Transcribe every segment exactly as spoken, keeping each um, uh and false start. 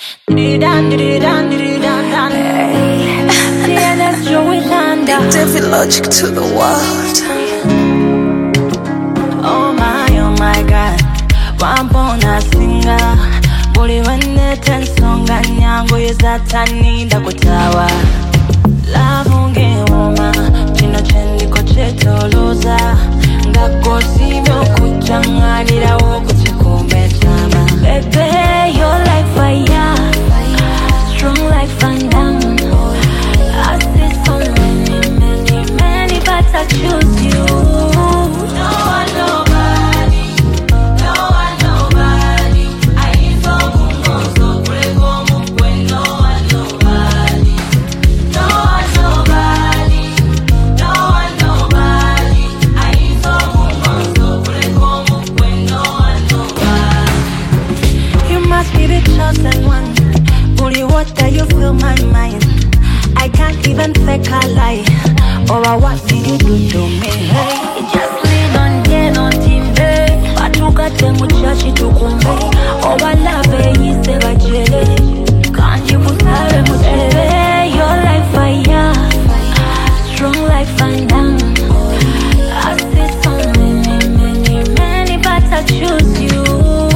Big David Logic to the world. Oh my, oh my God, wampona singa buli wenete nsonga nyango yezatanida kutawa lavunge woma chino chendiko chetoloza ngakosibyo kuchanganira wokuchikombe chama. Baby, you're like fire, strong like Van Damme. I see so many, many, many, but I choose you. No one, nobody, no one, nobody. I ain't so good, so great, when no one, nobody. No one, nobody, no one, nobody. I ain't so good, so great, when no one, nobody. You must be the chosen one. Bully water, you fill my mind. I can't even fake a lie. Or what did you do to me? Hey, just lean on yen on team day. Patuka temu chachi tukumbe. Oh, I love it, you say bajele. Can't you put her mutere? You're like fire, strong like Van Damme. I see so many, many, many, but I choose you.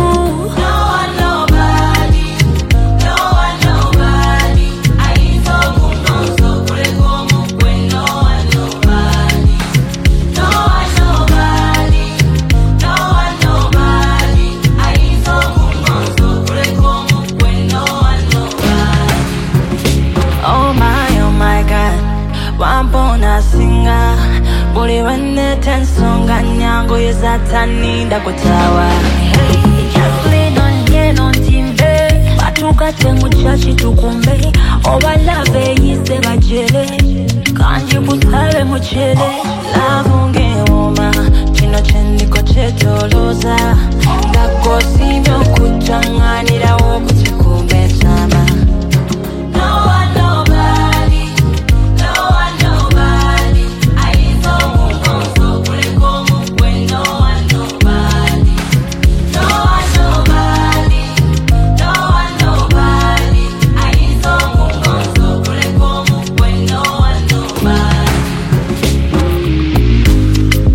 Wampona singa buli wenete nsonga nyango yezatanida kutawa. Hey, just lean on yen on timbe. Patuka temu chachi tukumbe. Oba lave yise bajele. Kanji butale mochele. Lavunge woma